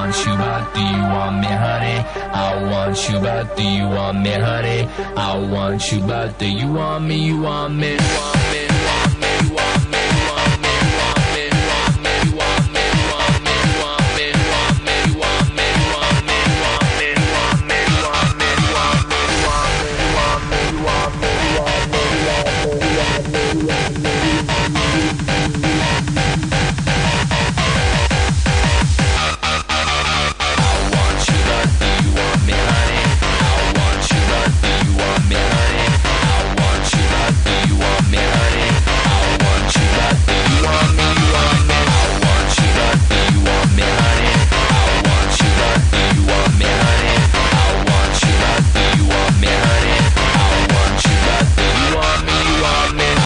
want you, but do you want me, honey? I want you, but do you want me, honey? I want you, but do you want me? You want me? You want me?